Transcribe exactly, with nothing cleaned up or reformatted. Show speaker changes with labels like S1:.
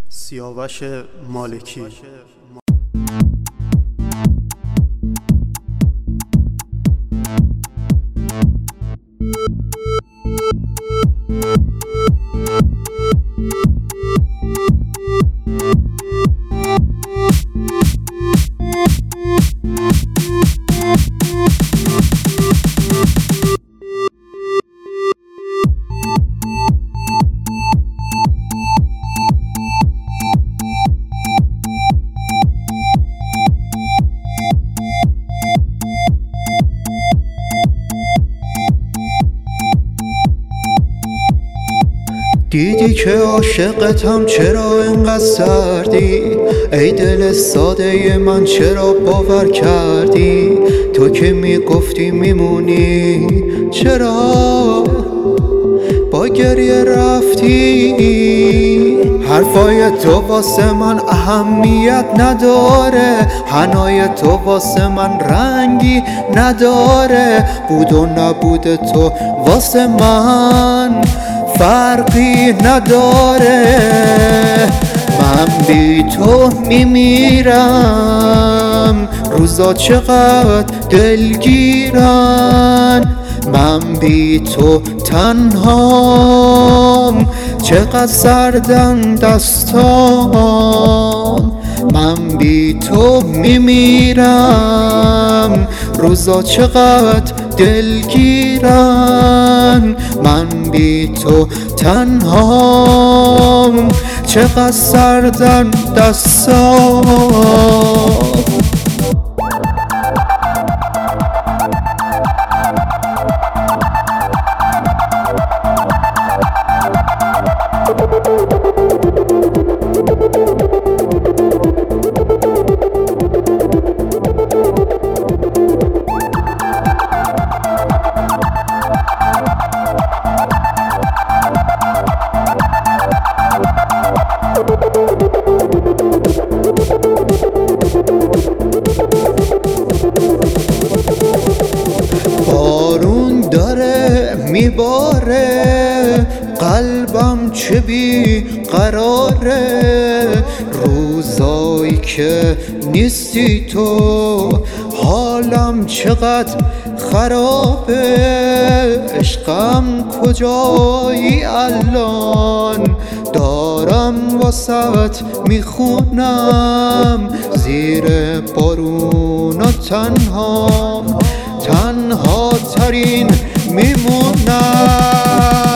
S1: سیاوش مالکی.
S2: دیدی که عاشقتم چرا اینقدر سردی؟ ای دل ساده من چرا باور کردی؟ تو که میگفتی میمونی چرا با گریه رفتی؟ حرفای تو واسه من اهمیت نداره، حنای تو واسه من رنگی نداره، بود و نبود تو واسه من فرقی نداره. من بی تو میمیرم، روزا چقدر دلگیرن، من بی تو تنهام، چقدر سردن دستام. من بی تو میمیرم، روزا چقدر دلگیرن، من بی تو تنهام، چقدر سردن دستام. بارون داره میباره، قلبم چه بی قراره، روزایی که نیستی تو حالم چقدر خرابه. عشقم کجایی الان؟ دارم واسط میخونم زیر بارون و تنها، تنها ترین میمونم.